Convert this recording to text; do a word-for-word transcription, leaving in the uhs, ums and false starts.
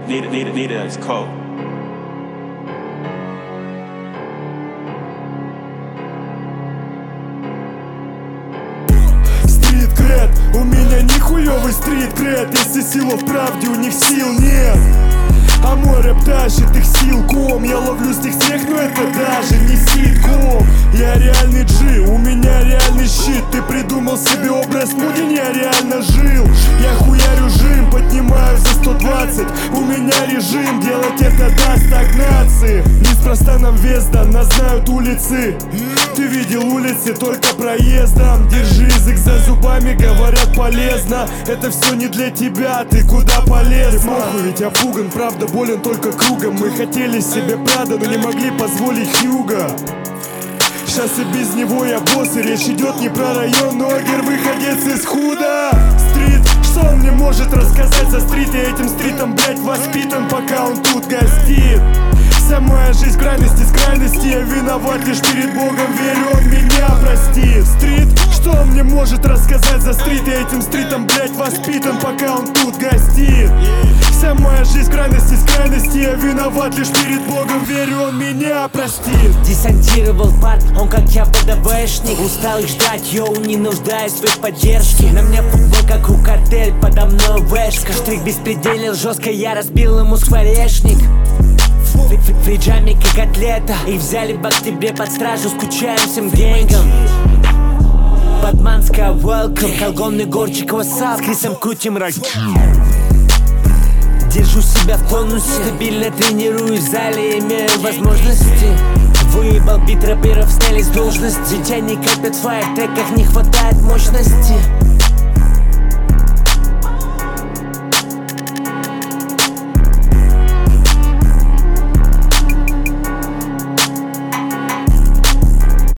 Nita, Nita, Nita is cold. Стрит кред, у меня нихуёвый стрит кред. Если сила в правде, у них сил нет. А мой рэп тащит их силком. Я ловлю с них смех, но это даже не ситком. Я реальный джи, у меня реальный щит. Ты придумал себе образ Муди, я реально жил. Я хуярю жим, поднимаю за сто двадцать. У меня режим, делать это до стагнации. Неспроста нам вес дан, нас знают улицы. Ты видел улицы только проездом. Держи язык за зубами, говорят полезно. Это все не для тебя, ты куда полез? Маху, ведь я пуган, правда болен только кругом. Мы хотели себе Прада, но не могли позволить Хьюга. Сейчас и без него я босс, и речь идет не про район, но Агер выходец из худа. Стрит, что он мне может рассказать за стрит? Я этим стритом, блять, воспитан, пока он тут гостит. Вся моя жизнь в крайности, с крайности. Я виноват лишь перед Богом, верю, он меня простит. Стрит, что он мне может рассказать за стрит? Я этим стритом, блять, воспитан, пока он тут гостит. Вся моя жизнь в крайности, с крайности. Я виноват лишь перед Богом, верю, он меня простит. Десантировал парк, он как я БДВшник. Устал их ждать, йоу, не нуждаюсь в их поддержке. На мне футбол, как у картель, подо мной вешка. Штрих беспределил жестко, я разбил ему скворечник. Фриджамик и котлета. Их взяли в октябре под стражу, скучаем всем генгом. Батманская welcome, колгонный горчик вассап. С Крисом крутим раки. Держу себя в тонусе, стабильно тренируюсь в зале, имею возможности. Выебал бит рэперов, сняли с должности. Ведь они копят в своих треках, не хватает мощности.